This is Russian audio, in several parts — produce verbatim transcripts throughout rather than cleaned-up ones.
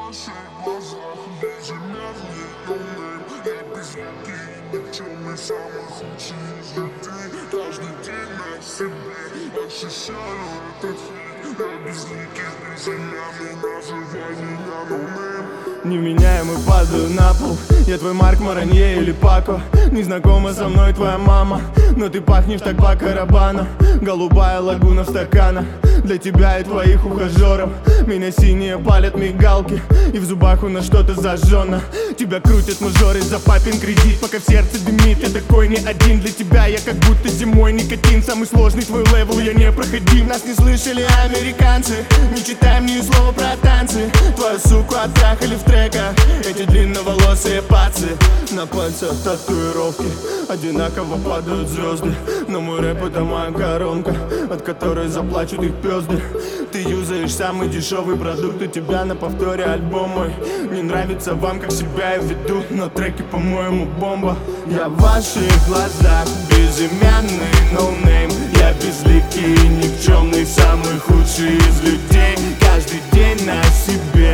ваших глазах безымянный ноунейм. Я безликий, никчемный, самый худший из людей. Каждый день на себе ощущаю этот хейт. Я безликий, безымянный, называй меня ноунейм. Невменяемый падаю на пол. Я твой Марк Маранье или Пако. Не знакома со мной твоя мама, но ты пахнешь так по Карабану. Голубая лагуна в стаканах для тебя и твоих ухажеров. Меня синие палят мигалки, и в зубах у нас что-то зажжено. Тебя крутят мажоры за папин кредит, пока в сердце дымит. Я такой не один, для тебя я как будто зимой никотин. Самый сложный твой левел, я не проходим. Нас не слышали американцы, не читаем ни слова про танцы. Твою суку оттрахали в треках эти длинноволосые пацы. На пальцах татуировки, одинаково падают звезды. Но мой рэп это моя коронка, от которой заплачут их пёзды. Ты юзаешь самый дешевый продукт, у тебя на повторе альбом мой. Не нравится вам, как себя я веду, но треки, по-моему, бомба. Я в ваших глазах безымянный ноунейм. Я безликий, никчемный, самый худший из людей. Каждый день на себе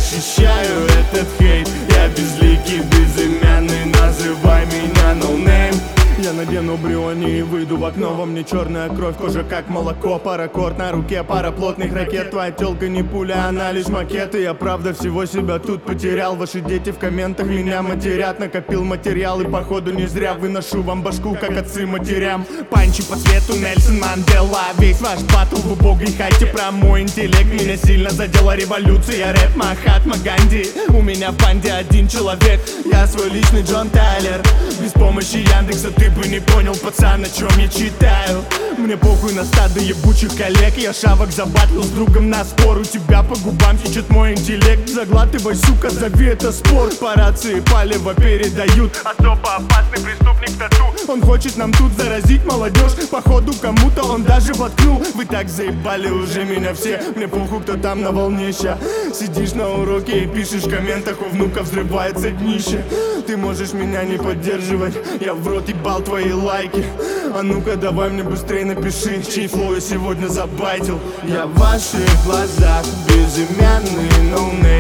ощущаю этот хейт. Я безликий, безымянный, называй меня ноунейм. Я надену бриони и выйду в окно. Во мне черная кровь, кожа как молоко. Паракорд на руке, пара плотных ракет. Твоя тёлка не пуля, она лишь макет. И я правда всего себя тут потерял. Ваши дети в комментах меня матерят. Накопил материал и походу не зря выношу вам башку, как отцы матерям. Панчи по свету, Нельсон Мандела. Весь ваш батл в убогой хате. Про мой интеллект меня сильно задела революция. Рэп Махатма Ганди. У меня в банде один человек. Я свой личный Джон Тайлер. Без помощи Яндекса ты бы не понял, пацан, о чем я читаю. Мне похуй на стадо ебучих коллег. Я шавок забатлил с другом на спор. У тебя по губам течет мой интеллект. Заглатывай, сука, зови это спор. По рации палево передают. Особо опасный преступник в тату. Он хочет нам тут заразить молодежь. Походу кому-то он даже воткнул. Вы так заебали уже меня все. Мне похуй, кто там на волне ща. Сидишь на уроке и пишешь в комментах, у внука взрывается днище. Ты можешь меня не поддерживать, я в рот ебал твои лайки. А ну-ка давай мне быстрее напиши, чей флоу я сегодня забайтил. Я в ваших глазах безымянный ноунейм.